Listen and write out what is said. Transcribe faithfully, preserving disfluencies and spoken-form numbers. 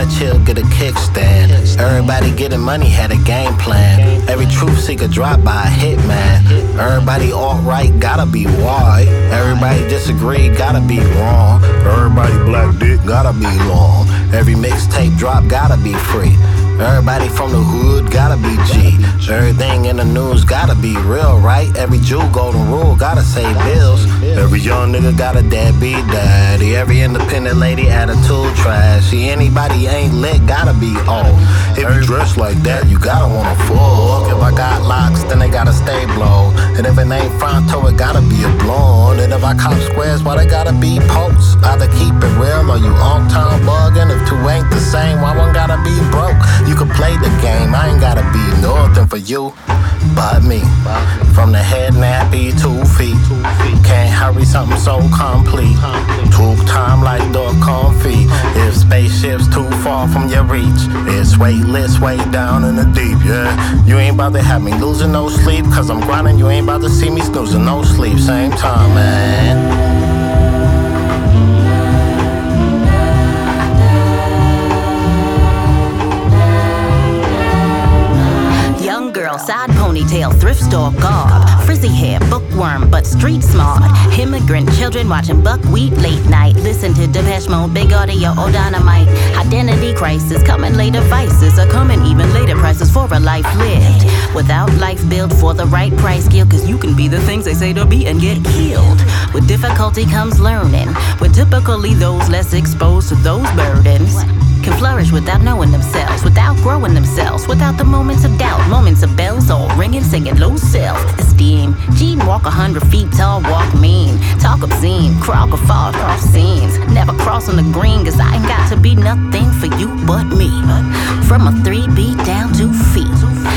gotta chill, get a kickstand. Everybody getting money, had a game plan. Every truth seeker dropped by a hitman. Everybody alt-right, gotta be white. Everybody disagree, gotta be wrong. Everybody black dick, gotta be long. Every mixtape drop, gotta be free. Everybody from the hood gotta be G. Everything in the news gotta be real, right? Every Jew golden rule gotta say bills. Every young nigga got a deadbeat daddy. Every independent lady attitude trash. See, anybody ain't lit gotta be old. If you dress like that, you gotta wanna fuck. If I got locks, then they gotta stay blown. And if it ain't fronto, it gotta be a blonde. And if I cop squares, why they gotta be posts? Either keep it real or you on time bugging. If two ain't the same, why one gotta be broke? You can play the game, I ain't gotta be nothing for you but me. From the head nappy, two feet. Can't hurry something so complete. Took time like the comfy. If spaceship's too far from your reach, it's weightless way down in the deep, yeah. You ain't about to have me losing no sleep, cause I'm grinding, you ain't about to see me snoozing no sleep. Same time, man. Side ponytail, thrift store garb, frizzy hair, bookworm, but street smart. Immigrant children watching buckwheat late night. Listen to Depeche Mode, big audio, or dynamite. Identity crisis, coming later vices are coming even later prices for a life lived. Without life built for the right price skill, cause you can be the things they say to be and get killed. With difficulty comes learning, when typically those less exposed to those burdens can flourish without knowing themselves, without growing themselves, without the moments of doubt, moments of bells all ringing, singing low self-esteem. Gene walk a hundred feet tall, walk mean, talk obscene, crock or fall across scenes. Never crossing the green, cause I ain't got to be nothing for you but me. From a three beat down two feet.